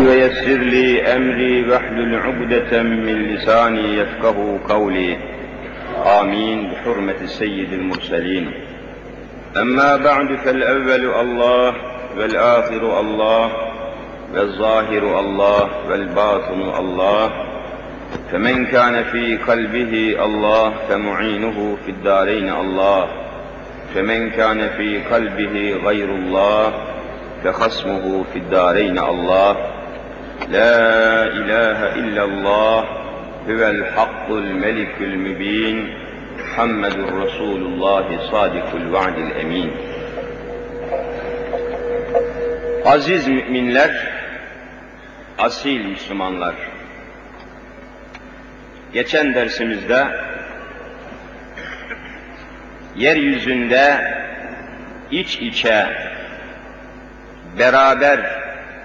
ويسر لي أمري واحلل عقدة من لساني يفقهوا قولي آمين بحرمة سيد المرسلين. أما بعد فالأول الله والآخر الله والظاهر الله والباطن الله، فمن كان في قلبه الله فمعينه في الدارين الله، فمن كان في قلبه غير الله فخصمه في الدارين الله. لا إله إلا الله هو الحق الملك المبين محمد رسول الله صادق الوعد الأمين. Aziz müminler, asil Müslümanlar, geçen dersimizde yeryüzünde iç içe beraber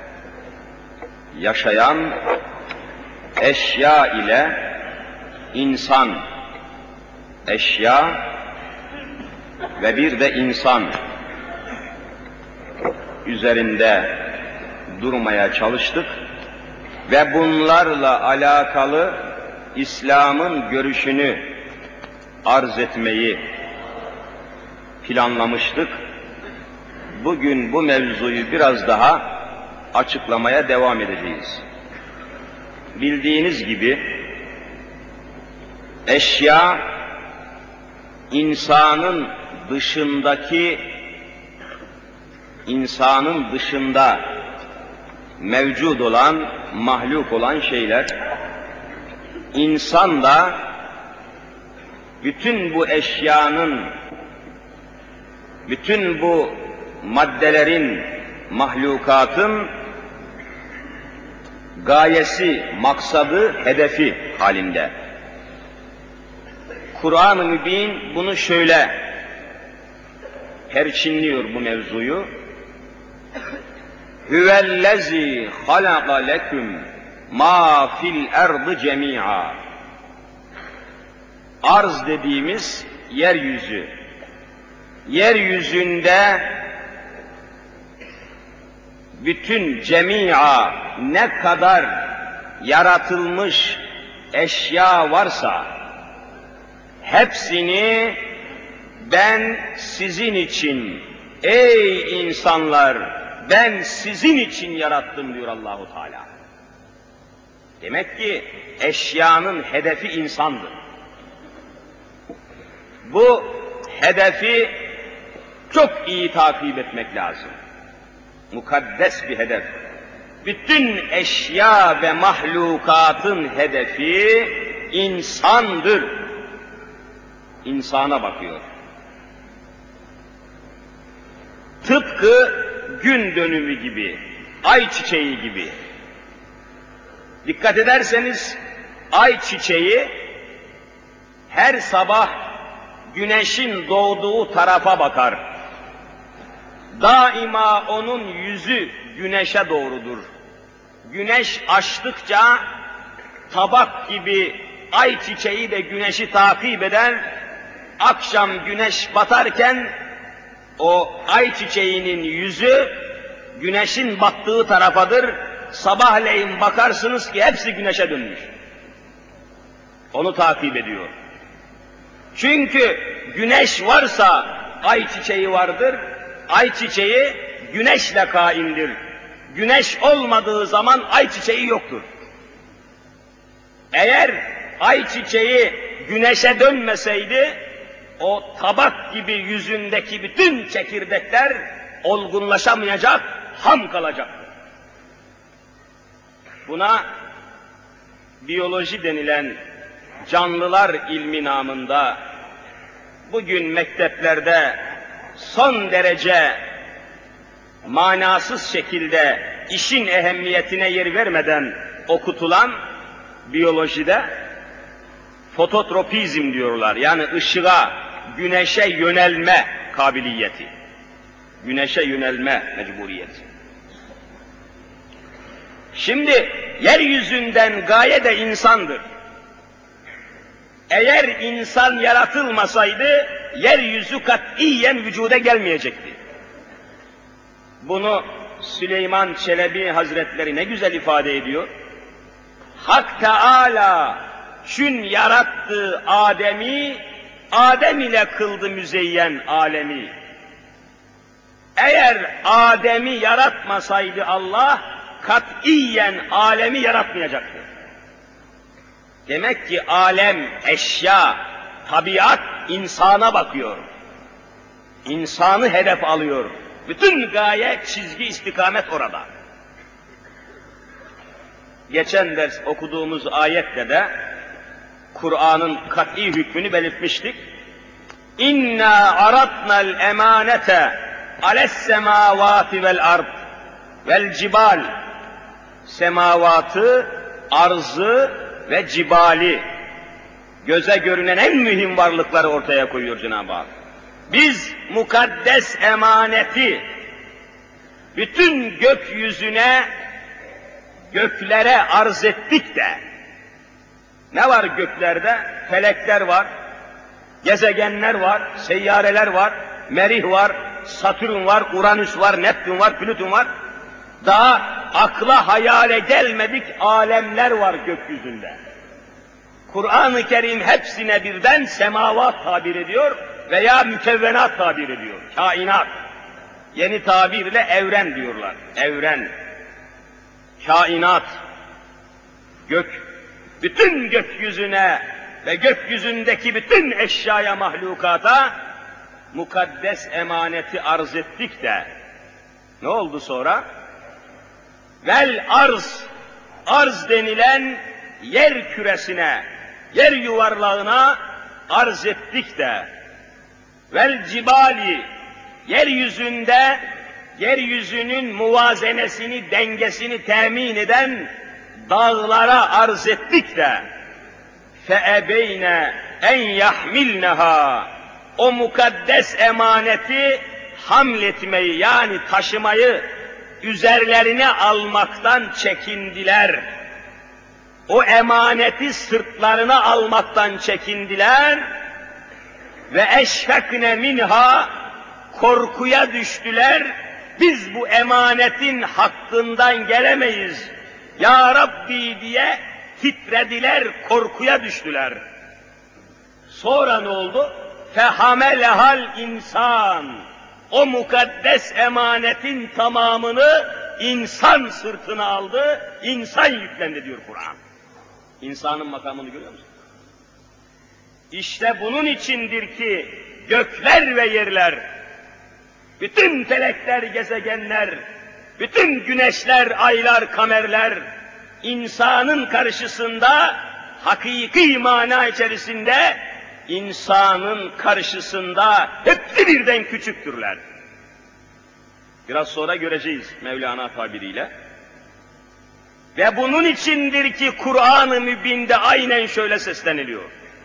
yaşayan eşya ile insan, eşya ve bir de insan üzerinde durmaya çalıştık ve bunlarla alakalı İslam'ın görüşünü arz etmeyi planlamıştık. Bugün bu mevzuyu biraz daha açıklamaya devam edeceğiz. Bildiğiniz gibi eşya insanın dışında mevcut olan, mahluk olan şeyler. İnsan da bütün bu eşyanın, bütün bu maddelerin, mahlukatın gayesi, maksadı, hedefi halinde. Kur'an-ı Mübin bunu şöyle perçinliyor bu mevzuyu. Hüvellezî halaka leküm mâ fil erdı cemî'a. Arz dediğimiz yeryüzü. Yeryüzünde bütün cemî'a, ne kadar yaratılmış eşya varsa hepsini ben sizin için, ey insanlar, ben sizin için yarattım diyor Allahu Teala. Demek ki eşyanın hedefi insandır. Bu hedefi çok iyi takip etmek lazım. Mukaddes bir hedef. Bütün eşya ve mahlukatın hedefi insandır. İnsana bakıyor. Tıpkı gün dönümü gibi, ay çiçeği gibi. Dikkat ederseniz ay çiçeği her sabah güneşin doğduğu tarafa bakar. Daima onun yüzü güneşe doğrudur. Güneş açtıkça tabak gibi ay çiçeği de güneşi takip eder. Akşam güneş batarken o ay çiçeğinin yüzü güneşin battığı tarafadır. Sabahleyin bakarsınız ki hepsi güneşe dönmüş. Onu takip ediyor. Çünkü güneş varsa ay çiçeği vardır. Ay çiçeği güneşle kaimdir. Güneş olmadığı zaman ay çiçeği yoktur. Eğer ay çiçeği güneşe dönmeseydi, o tabak gibi yüzündeki bütün çekirdekler olgunlaşamayacak, ham kalacaktı. Buna biyoloji denilen canlılar ilmi namında bugün mekteplerde son derece manasız şekilde işin ehemmiyetine yer vermeden okutulan biyolojide fototropizm diyorlar. Yani ışığa, güneşe yönelme kabiliyeti. Güneşe yönelme mecburiyeti. Şimdi yeryüzünden gaye de insandır. Eğer insan yaratılmasaydı, yeryüzü katiyen vücuda gelmeyecekti. Bunu Süleyman Çelebi Hazretleri ne güzel ifade ediyor. Hak Teâlâ çün yarattı Adem'i, Adem ile kıldı müzeyyen alemi. Eğer Adem'i yaratmasaydı Allah, katiyen alemi yaratmayacaktı. Demek ki alem, eşya, tabiat insana bakıyor. İnsanı hedef alıyor. Bütün gaye, çizgi, istikamet orada. Geçen ders okuduğumuz ayette de Kur'an'ın kat'i hükmünü belirtmiştik. İnna aratnal emanete ales semavati vel ard vel cibal. Semavatı, arzı ve cibali, göze görünen en mühim varlıkları ortaya koyuyor Cenab-ı Hak. Biz mukaddes emaneti bütün gökyüzüne, göklere arz ettik de, ne var göklerde? Felekler var, gezegenler var, seyyareler var, Merih var, Satürn var, Uranüs var, Neptün var, Plüton var. Daha akla hayale gelmedik alemler var gökyüzünde. Kur'an-ı Kerim hepsine birden semavat tabir ediyor veya mükevvenat tabir ediyor. Kainat. Yeni tabirle evren diyorlar. Evren. Kainat. Gök. Bütün gökyüzüne ve gökyüzündeki bütün eşyaya, mahlukata mukaddes emaneti arz ettik de ne oldu sonra? Vel arz, arz denilen yer küresine, yer yuvarlağına arz ettik de, vel cibali, yeryüzünde, yeryüzünün muvazenesini, dengesini temin eden dağlara arz ettik de, feebeyne en yahmilneha, o mukaddes emaneti hamletmeyi, yani taşımayı üzerlerine almaktan çekindiler. O emaneti sırtlarına almaktan çekindiler ve eşfekne minha, korkuya düştüler. Biz bu emanetin hakkından gelemeyiz ya Rabbi diye titrediler, korkuya düştüler. Sonra ne oldu? Fehamelehal insan. O mukaddes emanetin tamamını insan sırtına aldı, insan yüklendi diyor Kur'an. İnsanın makamını görüyor musun? İşte bunun içindir ki gökler ve yerler, bütün felekler, gezegenler, bütün güneşler, aylar, kamerler, insanın karşısında, hakiki mana içerisinde, insanın karşısında hepsi birden küçüktürler. Biraz sonra göreceğiz Mevlana tabiriyle. Ve bunun içindir ki Kur'an-ı Mübin'de aynen şöyle sesleniliyor.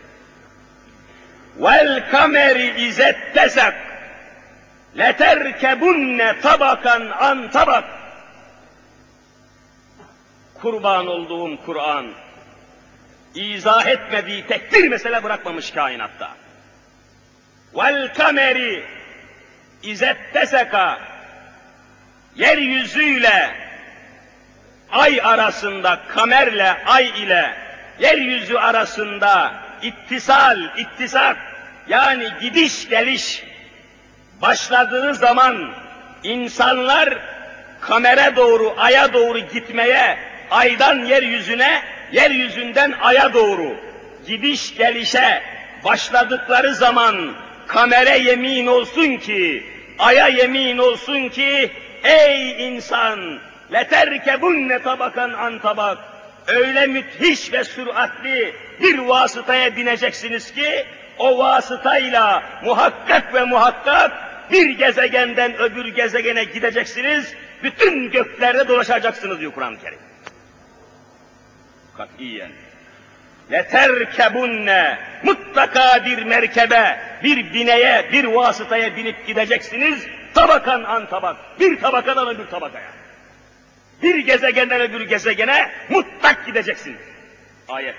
Vel kameri izettesek leterkebunne tabakan an tabak. Kurban olduğum Kur'an, izah etmediği tek bir mesele bırakmamış kainatta. Vel kameri izetteseka, yeryüzüyle ay arasında, kamerle ay ile yeryüzü arasında ittisak, yani gidiş geliş başladığı zaman insanlar kamere doğru, aya doğru gitmeye, aydan yeryüzüne, yeryüzünden aya doğru gidiş gelişe başladıkları zaman kamere yemin olsun ki, aya yemin olsun ki, ey insan, leterkebunne tabakan an tabak, öyle müthiş ve süratli bir vasıtaya bineceksiniz ki, o vasıtayla muhakkak ve muhakkak bir gezegenden öbür gezegene gideceksiniz, bütün göklerde dolaşacaksınız diyor Kur'an-ı Kerim. Katiyen. Leterkebunne, mutlaka bir merkebe, bir bineye, bir vasıtaya binip gideceksiniz, tabakan an tabak, bir tabakadan öbür tabakaya. Bir gezegenden öbür gezegene mutlak gideceksiniz. Ayet.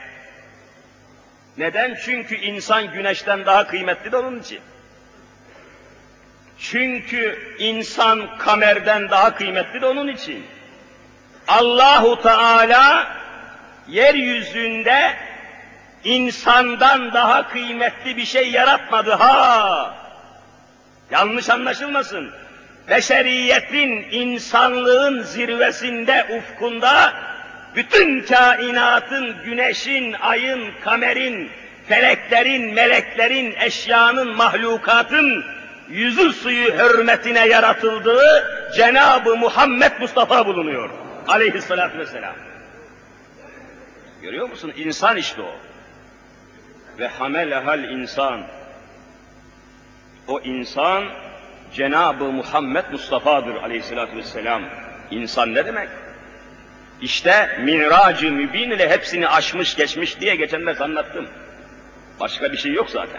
Neden? Çünkü insan güneşten daha kıymetli de onun için. Çünkü insan kamerden daha kıymetli de onun için. Allahu Teala yeryüzünde insandan daha kıymetli bir şey yaratmadı ha. Yanlış anlaşılmasın. Beşeriyetin, insanlığın zirvesinde, ufkunda, bütün kainatın, güneşin, ayın, kamerin, feleklerin, meleklerin, eşyanın, mahlukatın yüzü suyu hürmetine yaratıldığı Cenab-ı Muhammed Mustafa bulunuyor. Aleyhissalatü vesselam. Görüyor musun? İnsan işte o. Ve hamelehal insan. O insan Cenab-ı Muhammed Mustafa'dır aleyhissalatü vesselam. İnsan ne demek? İşte Mirac-ı Mübin ile hepsini aşmış geçmiş diye geçen ders anlattım. Başka bir şey yok zaten.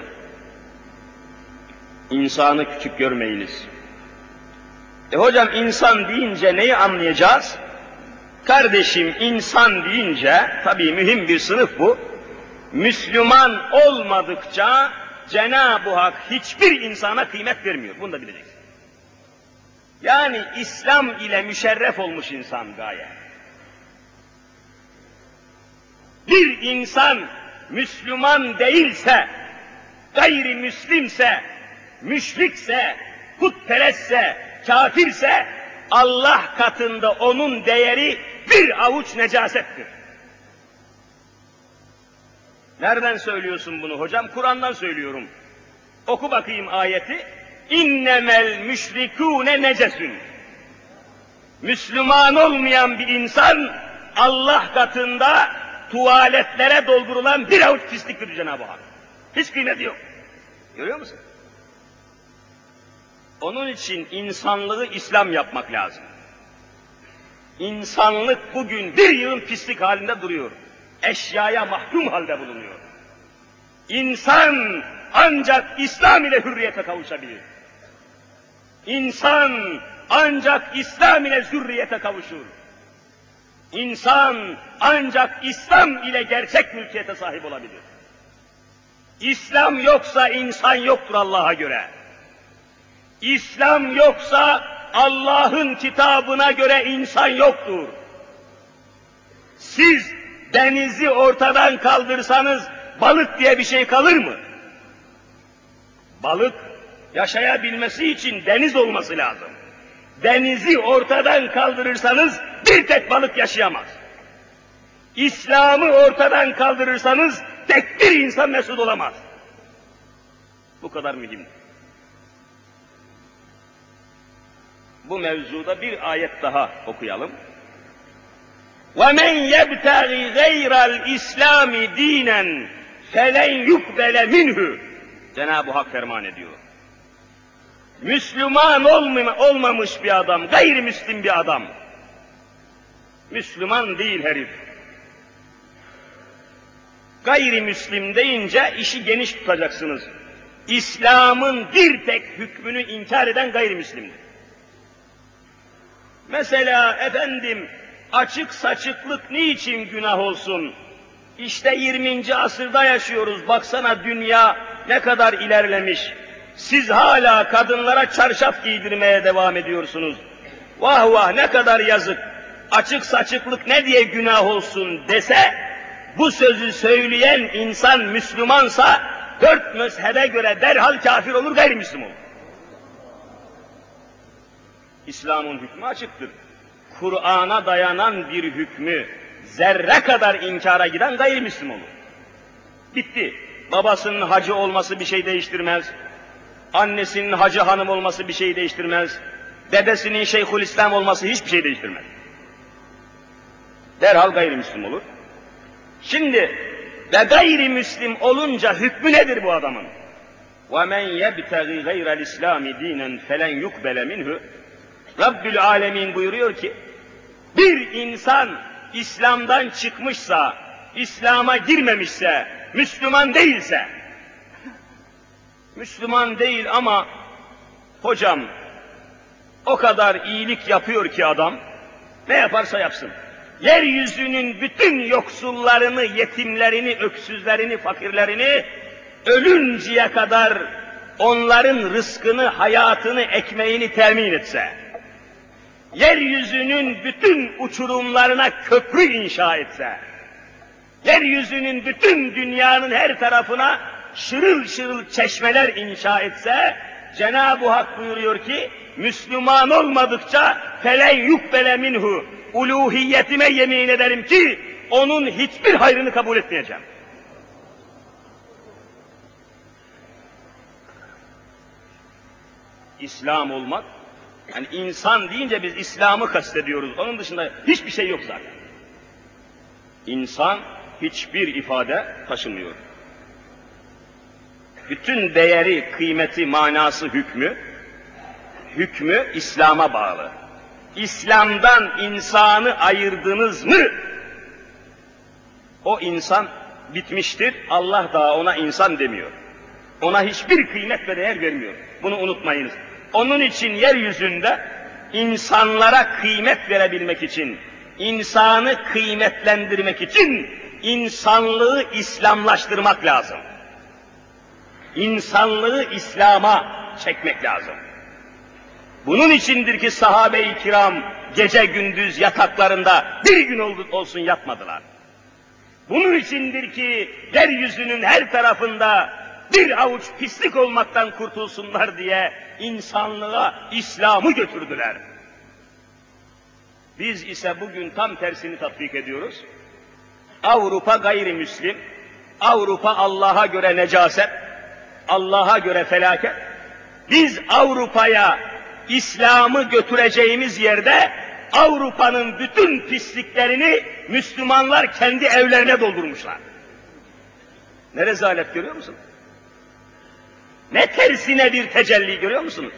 İnsanı küçük görmeyiniz. Hocam insan deyince neyi anlayacağız? Kardeşim insan deyince, tabii mühim bir sınıf bu. Müslüman olmadıkça Cenab-ı Hak hiçbir insana kıymet vermiyor. Bunu da bileceksin. Yani İslam ile müşerref olmuş insan gaye. Bir insan Müslüman değilse, gayrimüslimse, müşrikse, putperestse, kafirse, Allah katında onun değeri bir avuç necasettir. Nereden söylüyorsun bunu hocam? Kur'an'dan söylüyorum. Oku bakayım ayeti. İnnemel müşrikûne necesün. Müslüman olmayan bir insan Allah katında tuvaletlere doldurulan bir avuç pisliktir Cenab-ı Hak. Hiç kıymeti yok. Görüyor musun? Onun için insanlığı İslam yapmak lazım. İnsanlık bugün bir yığın pislik halinde duruyor. Eşyaya mahkum halde bulunuyor. İnsan ancak İslam ile hürriyete kavuşabilir. İnsan ancak İslam ile zürriyete kavuşur. İnsan ancak İslam ile gerçek mülkiyete sahip olabilir. İslam yoksa insan yoktur Allah'a göre. İslam yoksa Allah'ın kitabına göre insan yoktur. Siz denizi ortadan kaldırsanız balık diye bir şey kalır mı? Balık yaşayabilmesi için deniz olması lazım. Denizi ortadan kaldırırsanız bir tek balık yaşayamaz. İslam'ı ortadan kaldırırsanız tek bir insan mesut olamaz. Bu kadar mühim. Bu mevzuda bir ayet daha okuyalım. وَمَنْ يَبْتَغِ غَيْرَ الْاِسْلَامِ دِينًا فَلَنْ يُقْبَلَ مِنْهُ. Cenab-ı Hak ferman ediyor. Müslüman olmamış bir adam, gayrimüslim bir adam. Müslüman değil herif. Gayrimüslim deyince işi geniş tutacaksınız. İslam'ın bir tek hükmünü inkar eden gayrimüslimdir. Mesela efendim, açık saçıklık niçin günah olsun? İşte 20. asırda yaşıyoruz, baksana dünya ne kadar ilerlemiş. Siz hala kadınlara çarşaf giydirmeye devam ediyorsunuz. Vah vah ne kadar yazık. Açık saçıklık ne diye günah olsun dese, bu sözü söyleyen insan Müslümansa, 4 mezhebe göre derhal kafir olur, gayrimüslim olur. İslam'ın hükmü açıktır. Kur'an'a dayanan bir hükmü zerre kadar inkara giden gayrimüslim olur. Bitti. Babasının hacı olması bir şey değiştirmez. Annesinin hacı hanım olması bir şey değiştirmez. Dedesinin Şeyhülislam olması hiçbir şey değiştirmez. Derhal gayrimüslim olur. Şimdi ve gayrimüslim olunca hükmü nedir bu adamın? وَمَنْ يَبْتَغِ غَيْرَ الْاِسْلَامِ دِينًا فَلَنْ يُقْبَلَ مِنْهُ. Rabbül Alemin buyuruyor ki, bir insan İslam'dan çıkmışsa, İslam'a girmemişse, Müslüman değilse, Müslüman değil ama hocam o kadar iyilik yapıyor ki adam, ne yaparsa yapsın. Yeryüzünün bütün yoksullarını, yetimlerini, öksüzlerini, fakirlerini ölünceye kadar onların rızkını, hayatını, ekmeğini temin etse, yeryüzünün bütün uçurumlarına köprü inşa etse, yeryüzünün bütün dünyanın her tarafına şırıl şırıl çeşmeler inşa etse, Cenab-ı Hak buyuruyor ki, Müslüman olmadıkça felen yukbele minhu, uluhiyetime yemin ederim ki, onun hiçbir hayrını kabul etmeyeceğim. İslam olmak, yani insan deyince biz İslam'ı kastediyoruz, onun dışında hiçbir şey yok zaten. İnsan hiçbir ifade taşımıyor. Bütün değeri, kıymeti, manası, hükmü İslam'a bağlı. İslam'dan insanı ayırdınız mı, o insan bitmiştir, Allah daha ona insan demiyor. Ona hiçbir kıymet ve değer vermiyor. Bunu unutmayınız. Onun için yeryüzünde insanlara kıymet verebilmek için, insanı kıymetlendirmek için insanlığı İslamlaştırmak lazım. İnsanlığı İslam'a çekmek lazım. Bunun içindir ki sahabe-i kiram gece gündüz yataklarında bir gün olsun yatmadılar. Bunun içindir ki yeryüzünün her tarafında bir avuç pislik olmaktan kurtulsunlar diye insanlığa İslam'ı götürdüler. Biz ise bugün tam tersini tatbik ediyoruz. Avrupa gayrimüslim, Avrupa Allah'a göre necaset, Allah'a göre felaket. Biz Avrupa'ya İslam'ı götüreceğimiz yerde Avrupa'nın bütün pisliklerini Müslümanlar kendi evlerine doldurmuşlar. Ne rezalet görüyor musunuz? Ne tersine bir tecelli görüyor musunuz?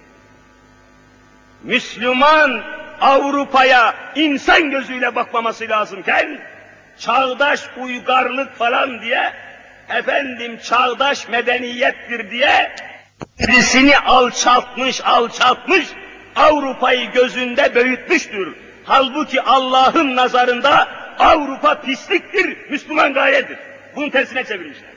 Müslüman Avrupa'ya insan gözüyle bakmaması lazımken, çağdaş uygarlık falan diye, çağdaş medeniyettir diye, kendisini alçaltmış, Avrupa'yı gözünde büyütmüştür. Halbuki Allah'ın nazarında Avrupa pisliktir, Müslüman gayedir. Bunun tersine çevirmişler.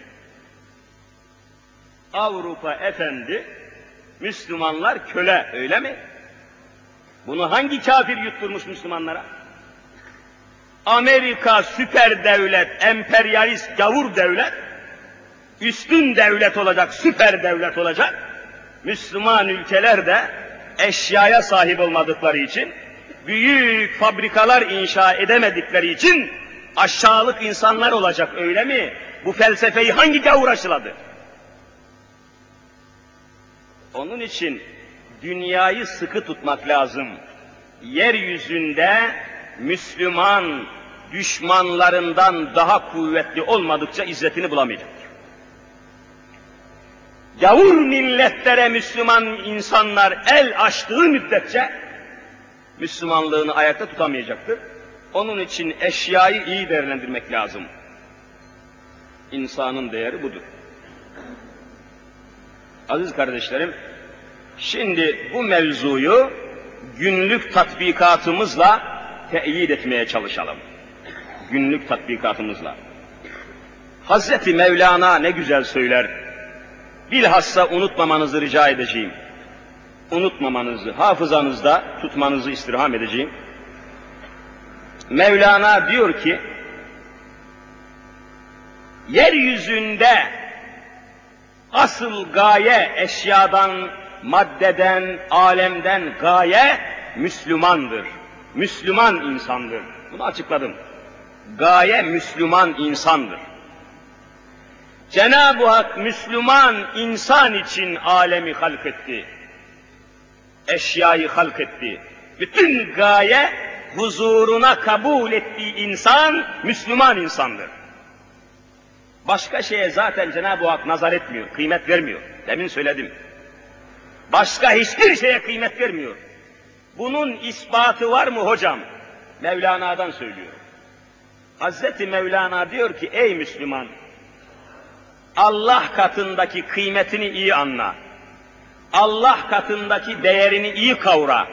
Avrupa efendi, Müslümanlar köle, öyle mi? Bunu hangi kafir yutturmuş Müslümanlara? Amerika süper devlet, emperyalist, gavur devlet, üstün devlet olacak, süper devlet olacak. Müslüman ülkeler de eşyaya sahip olmadıkları için, büyük fabrikalar inşa edemedikleri için aşağılık insanlar olacak, öyle mi? Bu felsefeyi hangi gavur aşıladı? Onun için dünyayı sıkı tutmak lazım. Yeryüzünde Müslüman düşmanlarından daha kuvvetli olmadıkça izzetini bulamayacaktır. Gavur milletlere Müslüman insanlar el açtığı müddetçe Müslümanlığını ayakta tutamayacaktır. Onun için eşyayı iyi değerlendirmek lazım. İnsanın değeri budur. Aziz kardeşlerim, şimdi bu mevzuyu günlük tatbikatımızla teyit etmeye çalışalım. Günlük tatbikatımızla. Hazreti Mevlana ne güzel söyler. Bilhassa unutmamanızı rica edeceğim. Unutmamanızı, hafızanızda tutmanızı istirham edeceğim. Mevlana diyor ki, yeryüzünde asıl gaye eşyadan, maddeden, alemden gaye Müslümandır. Müslüman insandır. Bunu açıkladım. Gaye Müslüman insandır. Cenab-ı Hak Müslüman insan için alemi halk etti. Eşyayı halk etti. Bütün gaye huzuruna kabul ettiği insan Müslüman insandır. Başka şeye zaten Cenab-ı Hak nazar etmiyor, kıymet vermiyor. Demin söyledim. Başka hiçbir şeye kıymet vermiyor. Bunun ispatı var mı hocam? Mevlana'dan söylüyor. Hazreti Mevlana diyor ki, ey Müslüman, Allah katındaki kıymetini iyi anla. Allah katındaki değerini iyi kavra.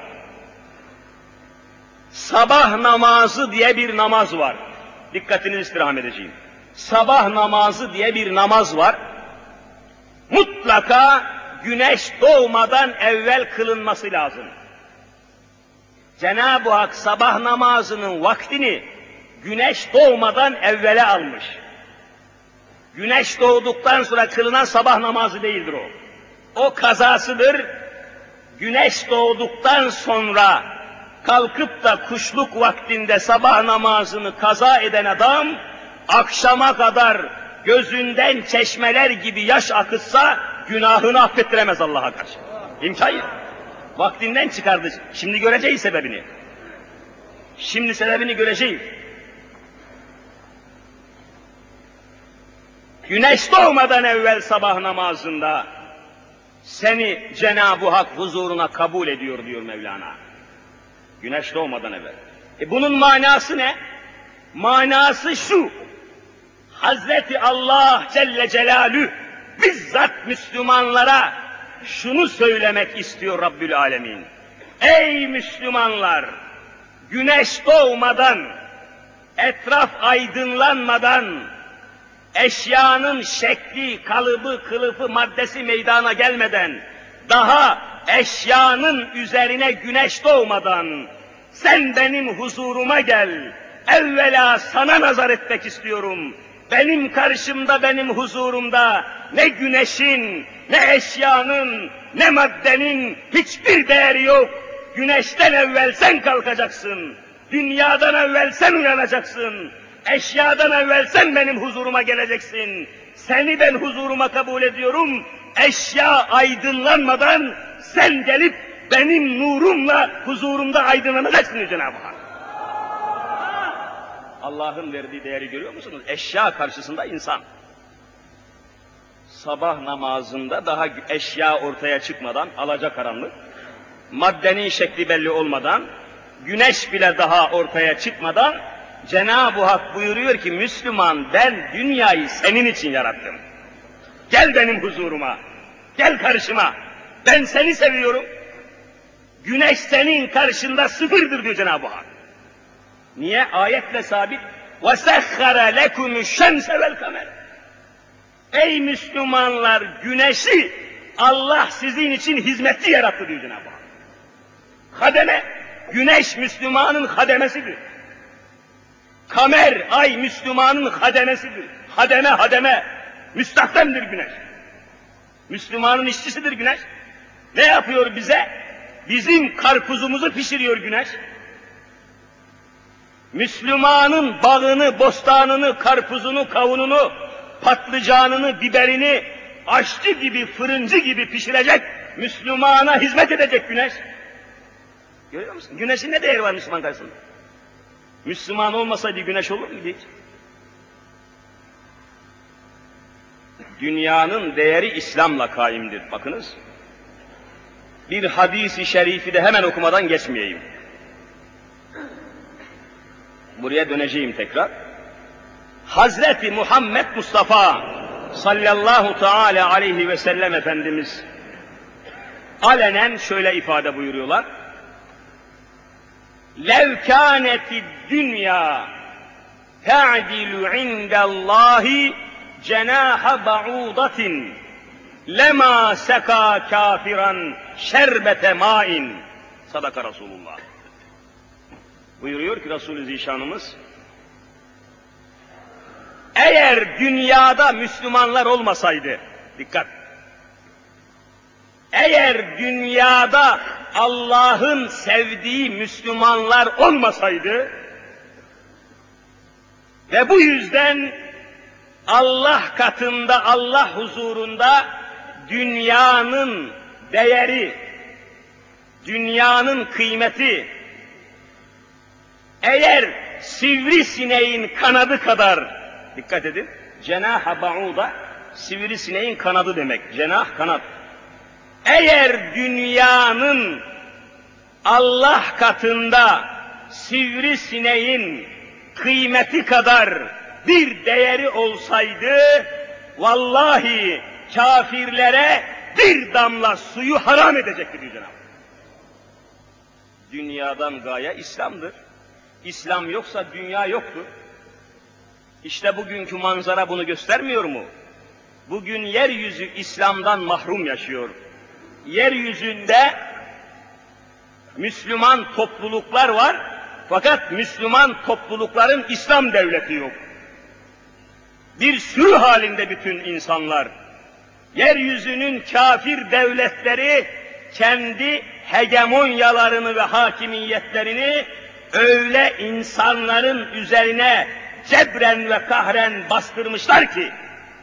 Sabah namazı diye bir namaz var. Dikkatinizi istirham edeceğim. Sabah namazı diye bir namaz var. Mutlaka güneş doğmadan evvel kılınması lazım. Cenab-ı Hak sabah namazının vaktini güneş doğmadan evvele almış. Güneş doğduktan sonra kılınan sabah namazı değildir o. O kazasıdır. Güneş doğduktan sonra kalkıp da kuşluk vaktinde sabah namazını kaza eden adam, akşama kadar gözünden çeşmeler gibi yaş akıtsa günahını affettiremez Allah'a karşı. İmkan yok. Vaktinden çıkardı. Şimdi göreceğiz sebebini. Şimdi sebebini göreceğiz. Güneş doğmadan evvel sabah namazında seni Cenab-ı Hak huzuruna kabul ediyor diyor Mevlana. Güneş doğmadan evvel. Bunun manası ne? Manası şu: Hazreti Allah Celle Celaluhu bizzat Müslümanlara şunu söylemek istiyor Rabbül Alemin. Ey Müslümanlar! Güneş doğmadan, etraf aydınlanmadan, eşyanın şekli, kalıbı, kılıfı, maddesi meydana gelmeden, daha eşyanın üzerine güneş doğmadan, sen benim huzuruma gel, evvela sana nazar etmek istiyorum. Benim karşımda, benim huzurumda ne güneşin, ne eşyanın, ne maddenin hiçbir değeri yok. Güneşten evvel sen kalkacaksın, dünyadan evvel sen uyanacaksın, eşyadan evvel sen benim huzuruma geleceksin. Seni ben huzuruma kabul ediyorum, eşya aydınlanmadan sen gelip benim nurumla huzurumda aydınlanacaksın Cenab-ı Hak. Allah'ın verdiği değeri görüyor musunuz? Eşya karşısında insan. Sabah namazında daha eşya ortaya çıkmadan, alacakaranlık, maddenin şekli belli olmadan, güneş bile daha ortaya çıkmadan Cenab-ı Hak buyuruyor ki, Müslüman, ben dünyayı senin için yarattım. Gel benim huzuruma, gel karşıma, ben seni seviyorum. Güneş senin karşında sıfırdır diyor Cenab-ı Hak. Niye? Ayetle sabit. وَسَخَّرَ لَكُمُ الشَّمْسَ وَالْقَمَرَ. Ey Müslümanlar, güneşi Allah sizin için hizmetçi yarattı diyor Cenab-ı Hak. Hademe, güneş Müslümanın hademesidir. Kamer, ay Müslümanın hademesidir. Hademe, müstahdemdir güneş. Müslümanın işçisidir güneş. Ne yapıyor bize? Bizim karpuzumuzu pişiriyor güneş. Müslümanın bağını, bostanını, karpuzunu, kavununu, patlıcanını, biberini aşçı gibi, fırıncı gibi pişirecek, Müslümana hizmet edecek güneş. Görüyor musun? Güneşin ne değeri var Müslüman karşısında? Müslüman olmasaydı güneş olur muydu hiç? Dünyanın değeri İslam'la kaimdir. Bakınız. Bir hadis-i şerifi de hemen okumadan geçmeyeyim. Buraya döneceğim tekrar. Hazreti Muhammed Mustafa sallallahu teala aleyhi ve sellem Efendimiz alenen şöyle ifade buyuruyorlar. لَوْ كَانَتِ الدُّنْيَا تَعْدِلُ عِنْدَ اللّٰهِ جَنَاحَ بَعُوضَةٍ لَمَا سَكَى كَافِرًا شَرْبَةَ مَاءٍ. Sadaka Resulullah. Buyuruyor ki Resul-i Zişanımız, eğer dünyada Müslümanlar olmasaydı, dikkat, eğer dünyada Allah'ın sevdiği Müslümanlar olmasaydı ve bu yüzden Allah katında, Allah huzurunda dünyanın değeri, dünyanın kıymeti, eğer sivrisineğin kanadı kadar, dikkat edin, cenah-ı ba'uda, sivrisineğin kanadı demek, cenah kanat. Eğer dünyanın Allah katında sivrisineğin kıymeti kadar bir değeri olsaydı, vallahi kafirlere bir damla suyu haram edecekti diyor Cenab-ı Hak. Dünyadan gaye İslam'dır. İslam yoksa dünya yoktur. İşte bugünkü manzara bunu göstermiyor mu? Bugün yeryüzü İslam'dan mahrum yaşıyor. yeryüzünde Müslüman topluluklar var, fakat Müslüman toplulukların İslam devleti yok. Bir sürü halinde bütün insanlar, yeryüzünün kafir devletleri kendi hegemonyalarını ve hakimiyetlerini öyle insanların üzerine cebren ve kahren bastırmışlar ki,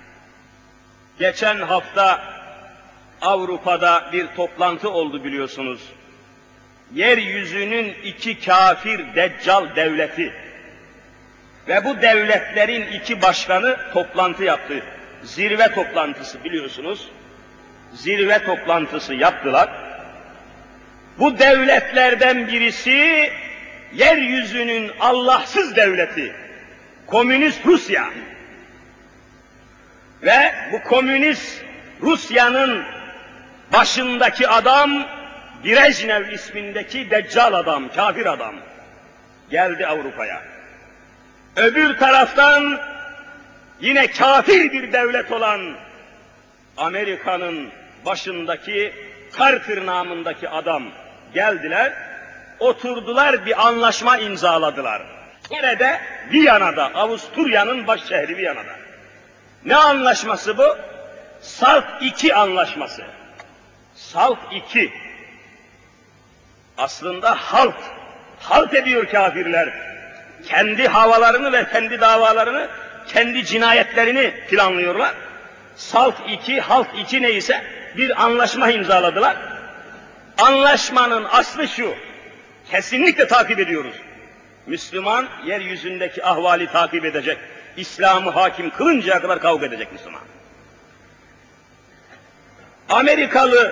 geçen hafta Avrupa'da bir toplantı oldu biliyorsunuz. Yeryüzünün iki kafir deccal devleti ve bu devletlerin iki başkanı toplantı yaptı. Zirve toplantısı biliyorsunuz. Zirve toplantısı yaptılar. Bu devletlerden birisi yeryüzünün Allahsız devleti, Komünist Rusya. Ve bu Komünist Rusya'nın başındaki adam, Brejnev ismindeki deccal adam, kafir adam, geldi Avrupa'ya. Öbür taraftan yine kafir bir devlet olan Amerika'nın başındaki Carter namındaki adam geldiler, oturdular, bir anlaşma imzaladılar. Nerede? Viyana'da, Avusturya'nın baş şehri Viyana'da. Ne anlaşması bu? Salt II anlaşması. Salt II. Aslında halt ediyor kafirler. Kendi havalarını ve kendi davalarını, kendi cinayetlerini planlıyorlar. Salt II, halt II neyse bir anlaşma imzaladılar. Anlaşmanın aslı şu, kesinlikle takip ediyoruz. Müslüman yeryüzündeki ahvali takip edecek. İslam'ı hakim kılıncaya kadar kavga edecek Müslüman. Amerikalı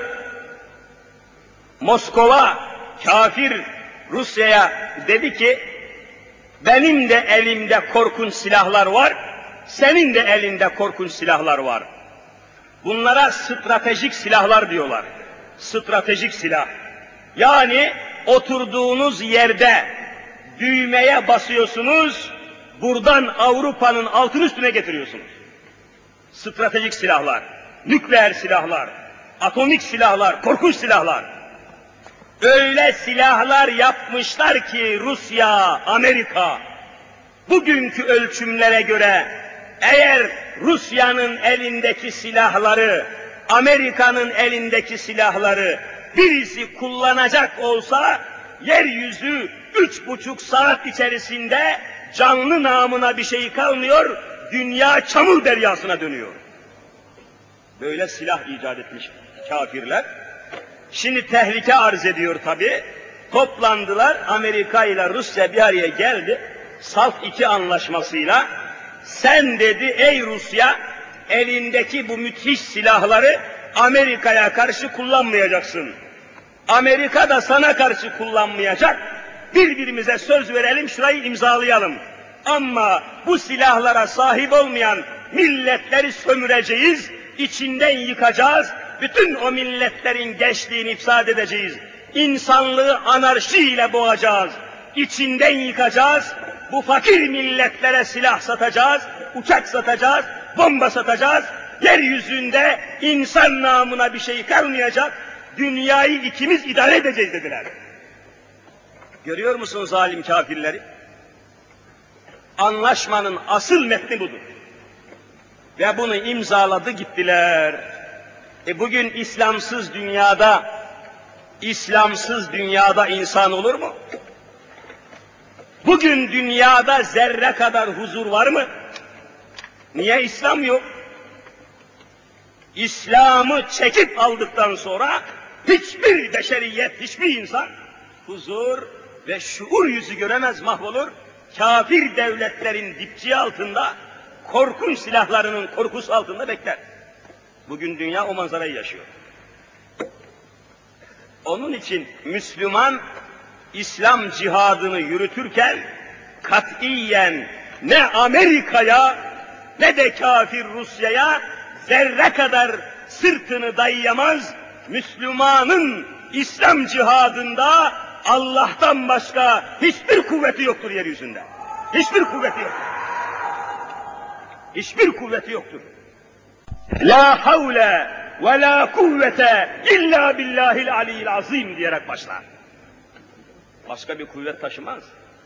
Moskova kafir Rusya'ya dedi ki, benim de elimde korkunç silahlar var, senin de elinde korkunç silahlar var. Bunlara stratejik silahlar diyorlar. Stratejik silah. Yani oturduğunuz yerde düğmeye basıyorsunuz, buradan Avrupa'nın altın üstüne getiriyorsunuz. Stratejik silahlar, nükleer silahlar, atomik silahlar, korkunç silahlar. Öyle silahlar yapmışlar ki Rusya, Amerika, bugünkü ölçümlere göre eğer Rusya'nın elindeki silahları, Amerika'nın elindeki silahları birisi kullanacak olsa, yeryüzü 3,5 saat içerisinde canlı namına bir şey kalmıyor, dünya çamur deryasına dönüyor. Böyle silah icat etmiş kafirler. Şimdi tehlike arz ediyor tabii. Toplandılar, Amerika ile Rusya bir araya geldi. Salt II anlaşmasıyla, sen dedi ey Rusya, elindeki bu müthiş silahları Amerika'ya karşı kullanmayacaksın. Amerika da sana karşı kullanmayacak. Birbirimize söz verelim, şurayı imzalayalım. Ama bu silahlara sahip olmayan milletleri sömüreceğiz, içinden yıkacağız, bütün o milletlerin gençliğini ifsad edeceğiz. İnsanlığı anarşiyle boğacağız, içinden yıkacağız, bu fakir milletlere silah satacağız, uçak satacağız, bomba satacağız, yeryüzünde insan namına bir şey kalmayacak, dünyayı ikimiz idare edeceğiz dediler. Görüyor musun zalim kafirleri? Anlaşmanın asıl metni budur. Ve bunu imzaladı gittiler. Bugün İslamsız dünyada insan olur mu? Bugün dünyada zerre kadar huzur var mı? Niye İslam yok? İslam'ı çekip aldıktan sonra hiçbir beşeriyet, hiçbir insan huzur ve şuur yüzü göremez, mahvolur. Kafir devletlerin dipçiği altında, korkunç silahlarının korkusu altında bekler. Bugün dünya o manzarayı yaşıyor. Onun için Müslüman, İslam cihadını yürütürken katiyen ne Amerika'ya ne de kafir Rusya'ya zerre kadar sırtını dayayamaz. Müslümanın İslam cihadında Allah'tan başka hiçbir kuvveti yoktur yeryüzünde. Hiçbir kuvveti yoktur. Hiçbir kuvveti yoktur. La havle ve la kuvvete illa billahil aliyyil azim diyerek başlar. Başka bir kuvvet taşımaz.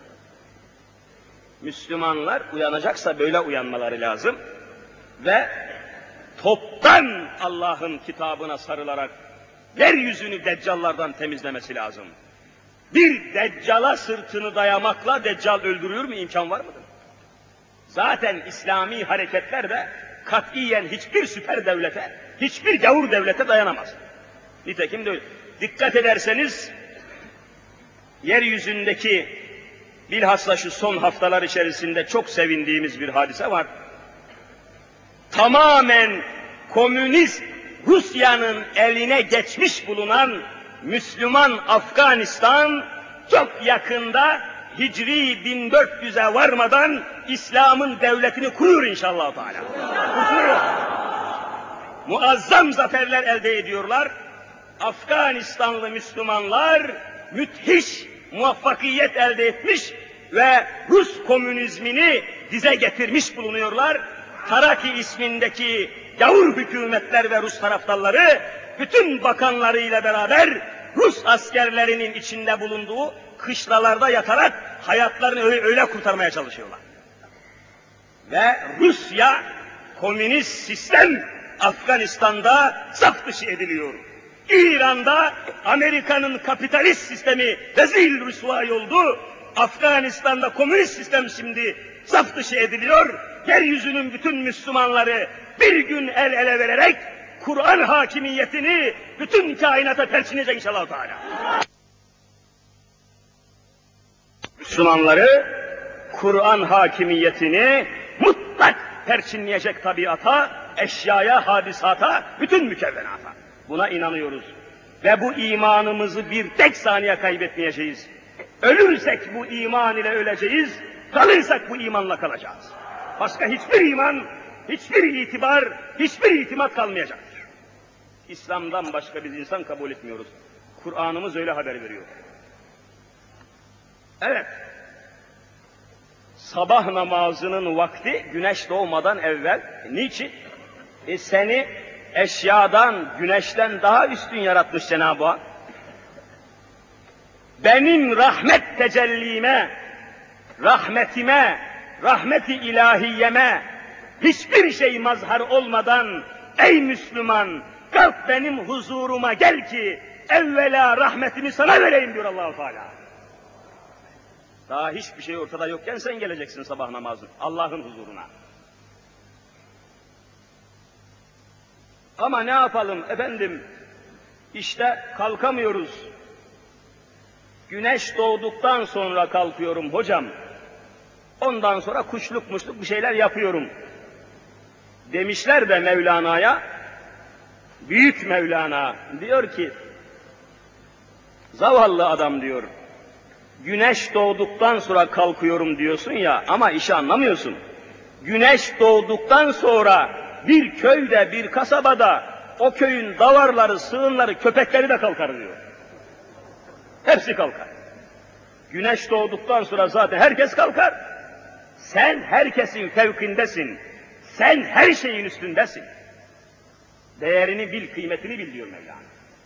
Müslümanlar uyanacaksa böyle uyanmaları lazım ve toptan Allah'ın kitabına sarılarak yeryüzünü deccallardan temizlemesi lazım. Bir deccala sırtını dayamakla deccal öldürüyor mu? İmkan var mıdır? Zaten İslami hareketler de katiyen hiçbir süper devlete, hiçbir gavur devlete dayanamaz. Nitekim de öyle. Dikkat ederseniz yeryüzündeki bilhassa şu son haftalar içerisinde çok sevindiğimiz bir hadise var. Tamamen komünist Rusya'nın eline geçmiş bulunan Müslüman Afganistan çok yakında Hicri 1400'e varmadan İslam'ın devletini kuruyor inşallah Teala. Kuruyor. Muazzam zaferler elde ediyorlar. Afganistanlı Müslümanlar müthiş muvaffakiyet elde etmiş ve Rus komünizmini dize getirmiş bulunuyorlar. Taraki ismindeki gavur hükümetler ve Rus taraftarları bütün bakanlarıyla beraber Rus askerlerinin içinde bulunduğu kışlalarda yatarak hayatlarını öyle kurtarmaya çalışıyorlar. Ve Rusya komünist sistem Afganistan'da saf dışı ediliyor. İran'da Amerika'nın kapitalist sistemi rezil rüsvay oldu. Afganistan'da komünist sistem şimdi saf dışı ediliyor. Yeryüzünün bütün Müslümanları bir gün el ele vererek Kur'an hakimiyetini bütün kainata perçinleyecek inşallah Teala. Müslümanları Kur'an hakimiyetini mutlak perçinleyecek tabiata, eşyaya, hadisata, bütün mükevvenata. Buna inanıyoruz. Ve bu imanımızı bir tek saniye kaybetmeyeceğiz. Ölürsek bu iman ile öleceğiz, kalırsak bu imanla kalacağız. Başka hiçbir iman, hiçbir itibar, hiçbir itimat kalmayacaktır. İslam'dan başka biz insan kabul etmiyoruz. Kur'an'ımız öyle haber veriyor. Evet, sabah namazının vakti güneş doğmadan evvel. Niçin? Seni eşyadan, güneşten daha üstün yaratmış Cenab-ı Hak. Benim rahmet tecellime, rahmetime, rahmeti ilahiyeme hiçbir şey mazhar olmadan ey Müslüman kalk benim huzuruma gel ki evvela rahmetimi sana vereyim diyor Allah-u Teala. Daha hiçbir şey ortada yokken sen geleceksin sabah namazı Allah'ın huzuruna. Ama ne yapalım efendim, işte kalkamıyoruz. Güneş doğduktan sonra kalkıyorum hocam. Ondan sonra kuşluk muşluk bir şeyler yapıyorum. Demişler de Mevlana'ya, büyük Mevlana diyor ki, zavallı adam diyor, güneş doğduktan sonra kalkıyorum diyorsun ya ama işi anlamıyorsun. Güneş doğduktan sonra bir köyde, bir kasabada o köyün davarları, sığınları, köpekleri de kalkar diyor. Hepsi kalkar. Güneş doğduktan sonra zaten herkes kalkar. Sen herkesin fevkindesin. Sen her şeyin üstündesin. Değerini bil, kıymetini bil diyor Mevlana.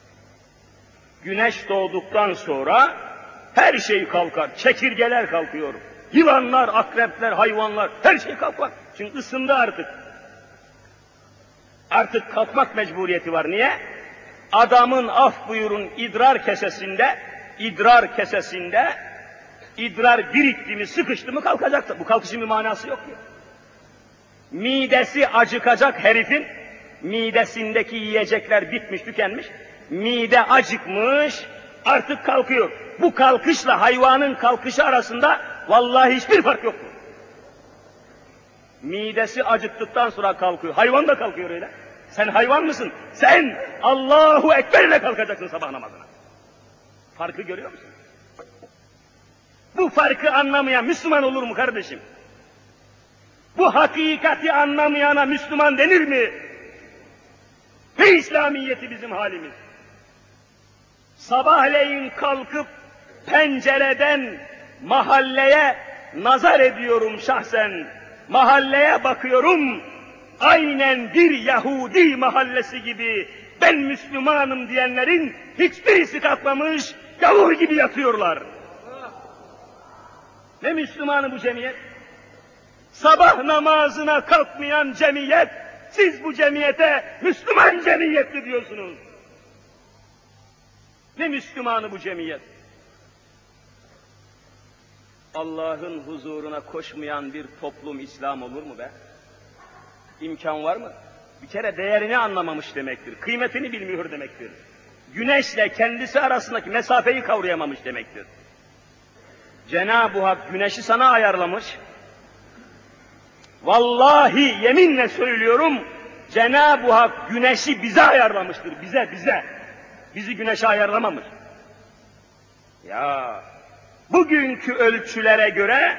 Güneş doğduktan sonra her şey kalkar. Çekirgeler kalkıyor. Yılanlar, akrepler, hayvanlar her şey kalkar. Çünkü ısındı artık. Artık kalkmak mecburiyeti var. Niye? Adamın af buyurun idrar kesesinde idrar birikti mi, sıkıştı mı kalkacaktır. Bu kalkışın bir manası yok ki. Midesi acıkacak herifin, midesindeki yiyecekler bitmiş, tükenmiş, mide acıkmış, artık kalkıyor. Bu kalkışla hayvanın kalkışı arasında vallahi hiçbir fark yoktur. Midesi acıktıktan sonra kalkıyor. Hayvan da kalkıyor öyle. Sen hayvan mısın? Sen Allahu Ekber ile kalkacaksın sabah namazına. Farkı görüyor musun? Bu farkı anlamayan Müslüman olur mu kardeşim? Bu hakikati anlamayana Müslüman denir mi? Ve İslamiyeti bizim halimiz. Sabahleyin kalkıp pencereden mahalleye nazar ediyorum şahsen. Mahalleye bakıyorum, aynen bir Yahudi mahallesi gibi ben Müslümanım diyenlerin hiçbirisi kalkmamış, gavur gibi yatıyorlar. Ne Müslümanı bu cemiyet? Sabah namazına kalkmayan cemiyet, siz bu cemiyete Müslüman cemiyeti diyorsunuz. Ne Müslümanı bu cemiyet? Allah'ın huzuruna koşmayan bir toplum İslam olur mu be? İmkan var mı? Bir kere değerini anlamamış demektir, kıymetini bilmiyor demektir. Güneşle kendisi arasındaki mesafeyi kavrayamamış demektir. Cenab-ı Hak güneşi sana ayarlamış. Vallahi yeminle söylüyorum, Cenab-ı Hak güneşi bize ayarlamıştır, bize. Bizi güneşe ayarlamamış. Ya, bugünkü ölçülere göre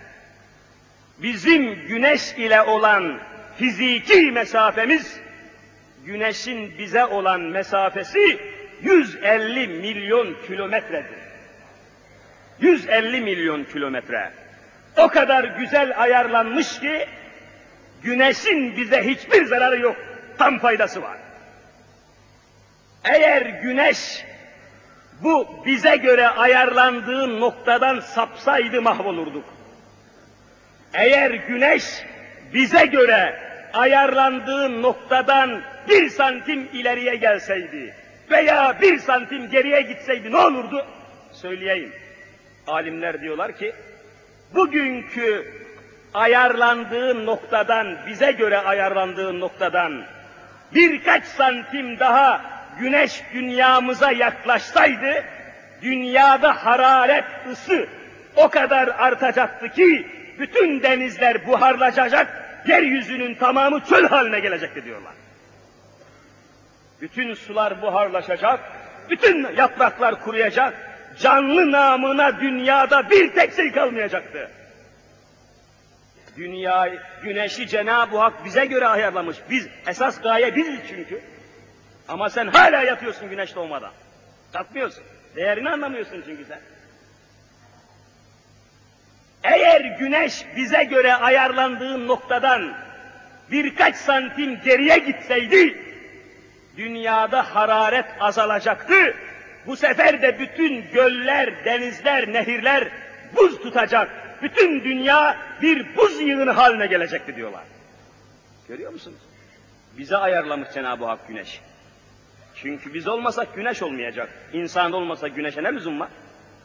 bizim güneş ile olan fiziki mesafemiz, güneşin bize olan mesafesi 150 milyon kilometredir. 150 milyon kilometre. O kadar güzel ayarlanmış ki, güneşin bize hiçbir zararı yok, tam faydası var. Eğer güneş bu bize göre ayarlandığı noktadan sapsaydı mahvolurduk. Eğer güneş bize göre ayarlandığı noktadan 1 santim ileriye gelseydi veya 1 santim geriye gitseydi ne olurdu? Söyleyeyim. Alimler diyorlar ki, bugünkü ayarlandığı noktadan, bize göre ayarlandığı noktadan birkaç santim daha güneş dünyamıza yaklaşsaydı, dünyada hararet, ısı o kadar artacaktı ki, bütün denizler buharlaşacak, yeryüzünün tamamı çöl haline gelecekti diyorlar. Bütün sular buharlaşacak, bütün yapraklar kuruyacak, canlı namına dünyada bir tek şey kalmayacaktı. Dünyayı, güneşi Cenab-ı Hak bize göre ayarlamış. Biz, esas gaye biziz çünkü. Ama sen hala yatıyorsun güneş doğmadan. Kalkmıyorsun. Değerini anlamıyorsun çünkü sen. Eğer güneş bize göre ayarlandığı noktadan birkaç santim geriye gitseydi, dünyada hararet azalacaktı. Bu sefer de bütün göller, denizler, nehirler buz tutacak. Bütün dünya bir buz yığını haline gelecekti diyorlar. Görüyor musunuz? Bize ayarlamış Cenab-ı Hak güneş. Çünkü biz olmasak güneş olmayacak. İnsan olmasa güneşe ne lüzum var?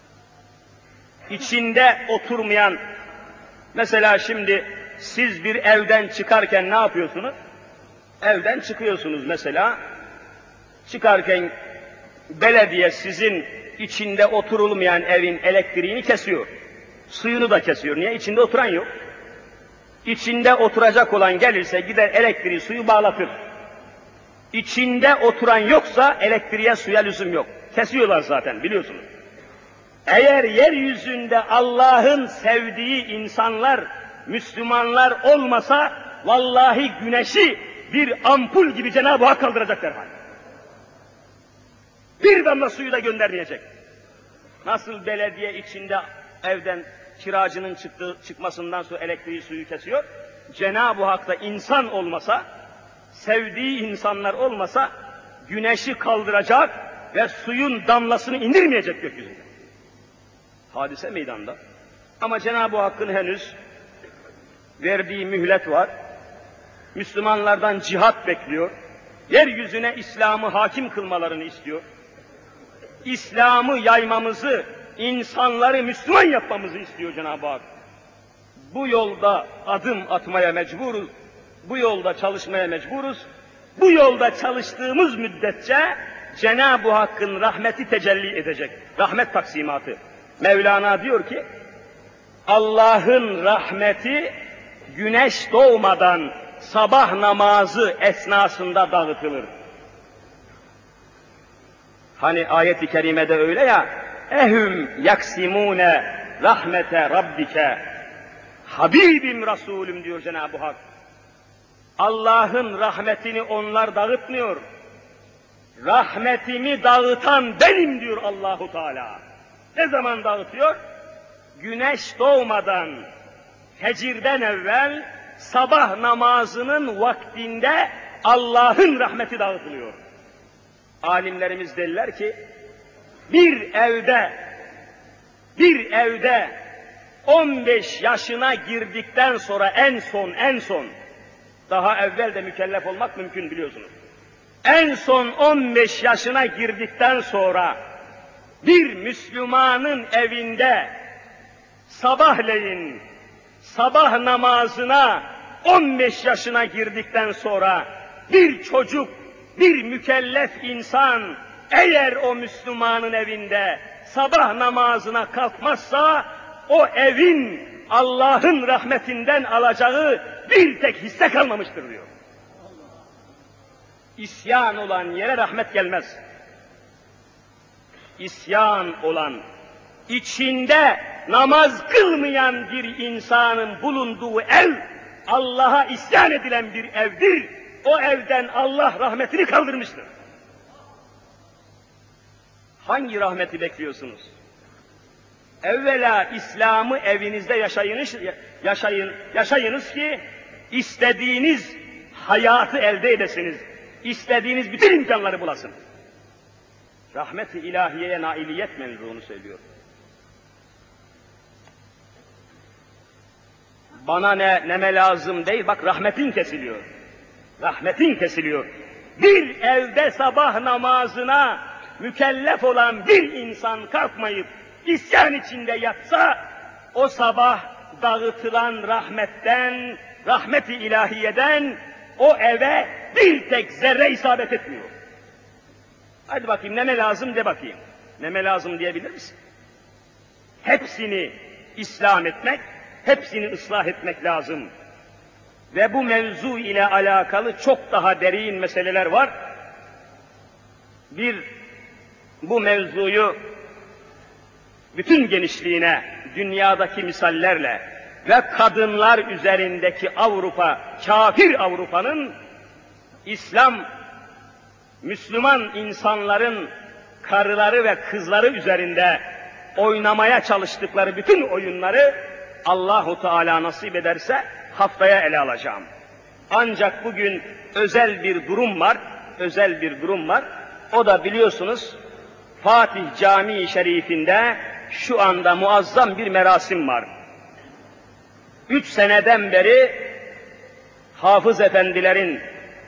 İçinde oturmayan, mesela şimdi siz bir evden çıkarken ne yapıyorsunuz? Evden çıkıyorsunuz mesela. Çıkarken belediye sizin içinde oturulmayan evin elektriğini kesiyor. Suyunu da kesiyor. Niye? İçinde oturan yok. İçinde oturacak olan gelirse gider elektriği, suyu bağlatır. İçinde oturan yoksa elektriğe, suya lüzum yok. Kesiyorlar zaten, biliyorsunuz. Eğer yeryüzünde Allah'ın sevdiği insanlar, Müslümanlar olmasa, vallahi güneşi bir ampul gibi Cenab-ı Hak kaldıracak derhal. Bir damla suyu da göndermeyecek. Nasıl belediye içinde evden kiracının çıkmasından sonra elektriği, suyu kesiyor, Cenab-ı Hak da insan olmasa, sevdiği insanlar olmasa, güneşi kaldıracak ve suyun damlasını indirmeyecek gökyüzüne. Hadise meydanda. Ama Cenab-ı Hakk'ın henüz verdiği mühlet var. Müslümanlardan cihat bekliyor. Yeryüzüne İslam'ı hakim kılmalarını istiyor. İslam'ı yaymamızı, insanları Müslüman yapmamızı istiyor Cenab-ı Hak. Bu yolda adım atmaya mecburuz. Bu yolda çalışmaya mecburuz. Bu yolda çalıştığımız müddetçe Cenab-ı Hakk'ın rahmeti tecelli edecek. Rahmet taksimatı. Mevlana diyor ki, Allah'ın rahmeti güneş doğmadan sabah namazı esnasında dağıtılır. Hani ayet-i kerimede öyle ya, ehum yaksimune rahmete rabbike, Habibim Resulüm diyor Cenab-ı Hak. Allah'ın rahmetini onlar dağıtmıyor. Rahmetimi dağıtan benim diyor Allahu Teala. Ne zaman dağıtıyor? Güneş doğmadan, fecirden evvel sabah namazının vaktinde Allah'ın rahmeti dağıtılıyor. Alimlerimiz derler ki, bir evde 15 yaşına girdikten sonra en son, daha evvel de mükellef olmak mümkün biliyorsunuz. En son 15 yaşına girdikten sonra bir Müslümanın evinde sabahleyin sabah namazına 15 yaşına girdikten sonra bir çocuk, bir mükellef insan eğer o Müslümanın evinde sabah namazına kalkmazsa o evin Allah'ın rahmetinden alacağı bir tek hisse kalmamıştır diyor. İsyan olan yere rahmet gelmez. İsyan olan, içinde namaz kılmayan bir insanın bulunduğu ev, Allah'a isyan edilen bir evdir. O evden Allah rahmetini kaldırmıştır. Hangi rahmeti bekliyorsunuz? Evvela İslam'ı evinizde yaşayınız ki istediğiniz hayatı elde edesiniz. İstediğiniz bütün imkanları bulasınız. Rahmet-i ilahiyeye nailiyet mevzuunu söylüyor. Bana neme lazım değil, bak rahmetin kesiliyor. Rahmetin kesiliyor. Bir evde sabah namazına mükellef olan bir insan kalkmayıp isyan içinde yatsa, o sabah dağıtılan rahmetten, rahmet-i ilahiyeden o eve bir tek zerre isabet etmiyor. Hadi bakayım neme lazım de bakayım. Neme lazım diyebilir misin? Hepsini İslam etmek, hepsini ıslah etmek lazım. Ve bu mevzu ile alakalı çok daha derin meseleler var. Bu mevzuyu bütün genişliğine, dünyadaki misallerle ve kadınlar üzerindeki Avrupa, kafir Avrupa'nın İslam, Müslüman insanların karıları ve kızları üzerinde oynamaya çalıştıkları bütün oyunları Allahu Teala nasip ederse haftaya ele alacağım. Ancak bugün özel bir durum var. O da biliyorsunuz Fatih Camii Şerifinde şu anda muazzam bir merasim var. 3 seneden beri hafız efendilerin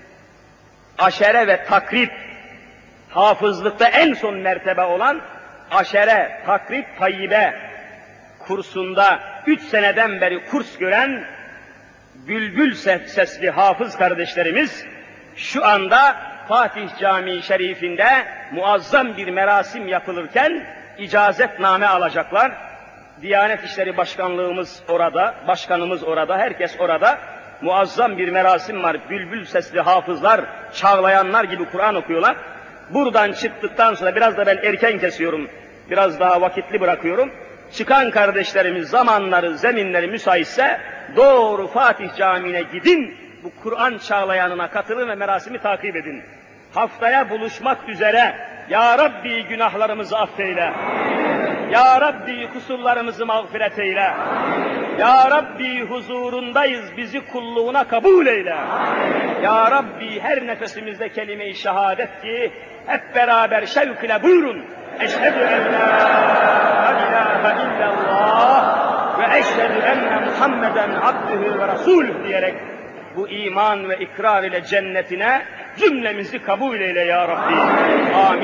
aşere ve takrib, hafızlıkta en son mertebe olan aşere, takrib, tayyibe kursunda 3 seneden beri kurs gören bülbül sesli hafız kardeşlerimiz şu anda Fatih Camii Şerifinde muazzam bir merasim yapılırken icazetname alacaklar. Diyanet İşleri Başkanlığımız orada, başkanımız orada, herkes orada. Muazzam bir merasim var. Bülbül sesli hafızlar, çağlayanlar gibi Kur'an okuyorlar. Buradan çıktıktan sonra biraz da ben erken kesiyorum. Biraz daha vakitli bırakıyorum. Çıkan kardeşlerimiz zamanları, zeminleri müsaitse doğru Fatih Camii'ne gidin. Bu Kur'an çağlayanına katılın ve merasimi takip edin. Haftaya buluşmak üzere. Ya Rabbi günahlarımızı affeyle. Ya Rabbi kusurlarımızı mağfiret eyle. Ya Rabbi huzurundayız, bizi kulluğuna kabul eyle. Ya Rabbi her nefesimizde kelime-i şehadet ki hep beraber şevk ile buyurun. Eşhedü en la ilahe illallah ve eşhedü enne Muhammeden abdühü ve rasulüh diyerek bu iman ve ikrar ile cennetine cümlemizi kabul eyle ya Rabbi. Amin.